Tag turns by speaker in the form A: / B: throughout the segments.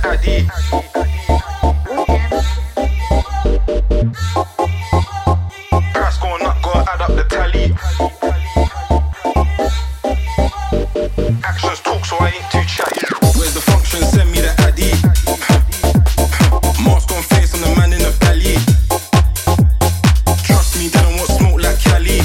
A: Addy. Price going up, gotta add up the tally. Actions talk, so I ain't too chatty. Where's the function? Send me the Addy. Mask on face, I'm the man in the belly. Trust me, they don't want smoke like Cali.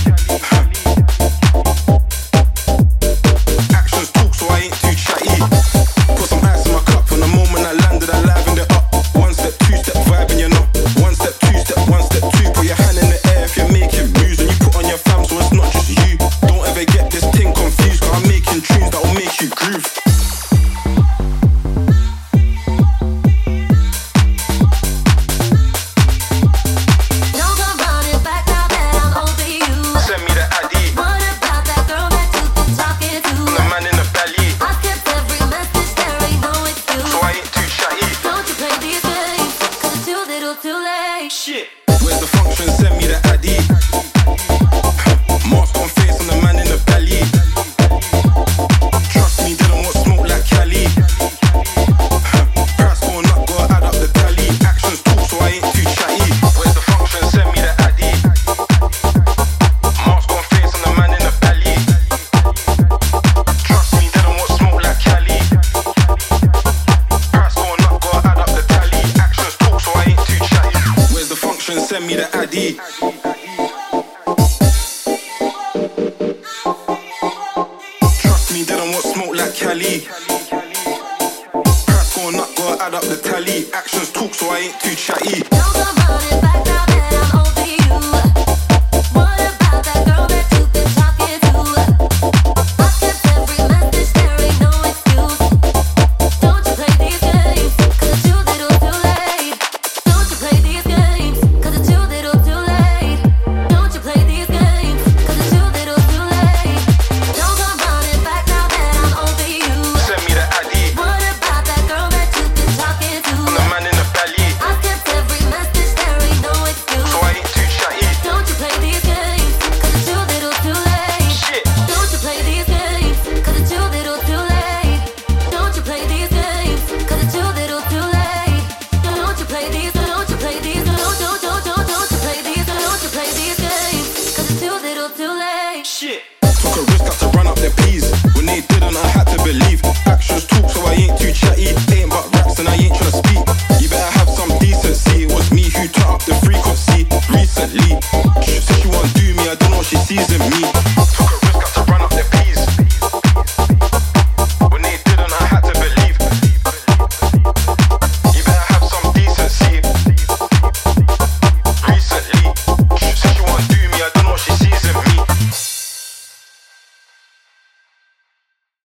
A: Actions talk, so I ain't too chatty. Put some ice in my cup from the moment I landed, I livened it up. One step, two step, vibing, you know. One step, two step, one step, two. Put your hand in the air if you're making moves, and you put on your fam, so it's not just you. Don't ever get this thing confused, cause I'm making tunes that'll make you groove. Where's the function? Send me the Addy. Mask on face, I'm the man in the belly. Trust me, they don't want smoke like Cali. Price going up, gotta add up the tally. Actions talk, so I ain't too chatty. Where's the function? Send me the Addy. Mask on face, I'm the man in the belly. Trust me, they don't want smoke like Cali. Price going up, gotta add up the tally. Actions talk, so I ain't too chatty. Where's the function? Send me the Addy. Trust me, they don't want smoke like Cali. Price going up, gotta add up the tally. Actions talk, so I ain't too chatty. Took a risk, had to run up their P's. When they didn't, I had to believe. Actions talk, so I ain't too chatty.